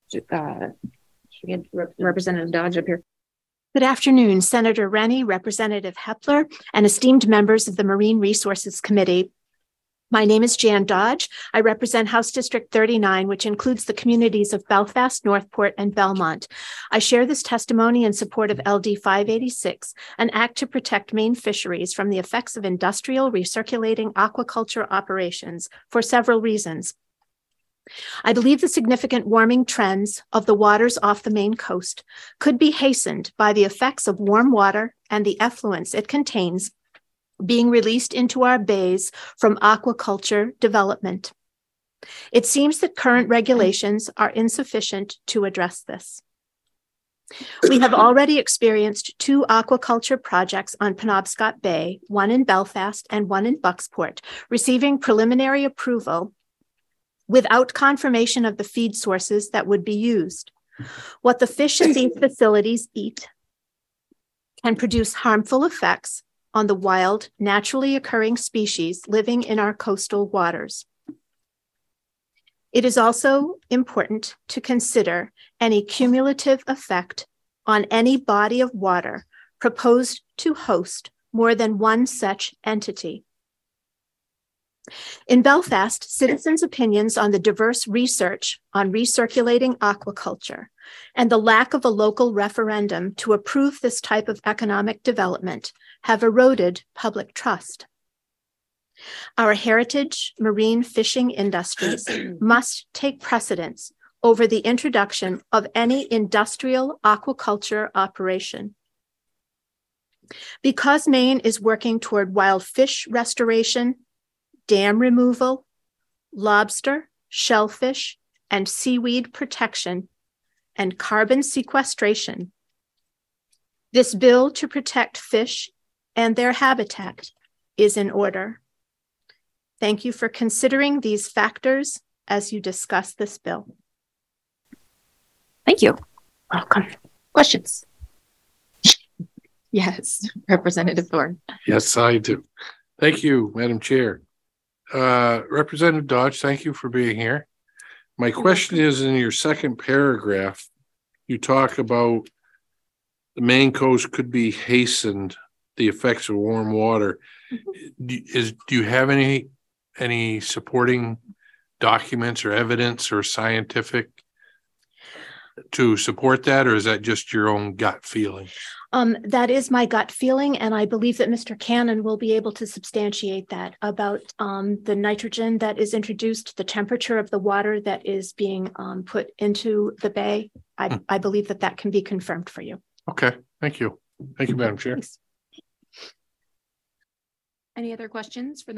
should we get Representative Dodge up here? Good afternoon, Senator Rennie, Representative Hepler, and esteemed members of the Marine Resources Committee. My name is Jan Dodge. I represent House District 39, which includes the communities of Belfast, Northport, and Belmont. I share this testimony in support of LD 586, an act to protect Maine fisheries from the effects of industrial recirculating aquaculture operations for several reasons. I believe the significant warming trends of the waters off the Maine coast could be hastened by the effects of warm water and the effluents it contains being released into our bays from aquaculture development. It seems that current regulations are insufficient to address this. We have already experienced 2 aquaculture projects on Penobscot Bay, one in Belfast and one in Bucksport, receiving preliminary approval without confirmation of the feed sources that would be used. What the fish in these facilities eat can produce harmful effects on the wild, naturally occurring species living in our coastal waters. It is also important to consider any cumulative effect on any body of water proposed to host more than one such entity. In Belfast, citizens' opinions on the diverse research on recirculating aquaculture and the lack of a local referendum to approve this type of economic development have eroded public trust. Our heritage marine fishing industries must take precedence over the introduction of any industrial aquaculture operation. Because Maine is working toward wild fish restoration, dam removal, lobster, shellfish, and seaweed protection, and carbon sequestration, this bill to protect fish and their habitat is in order. Thank you for considering these factors as you discuss this bill. Thank you. Welcome. Questions? Yes, Representative Thorne. Yes, I do. Thank you, Madam Chair. Representative Dodge, thank you for being here. My question is, in your second paragraph, you talk about the Maine coast could be hastened, the effects of warm water. Do you have any supporting documents or evidence or scientific to support that, or is that just your own gut feeling? That is my gut feeling, and I believe that Mr. Cannon will be able to substantiate that about the nitrogen that is introduced, the temperature of the water that is being put into the bay. I believe that that can be confirmed for you. Okay, thank you. Thank you, Madam Chair. Thanks. Any other questions for the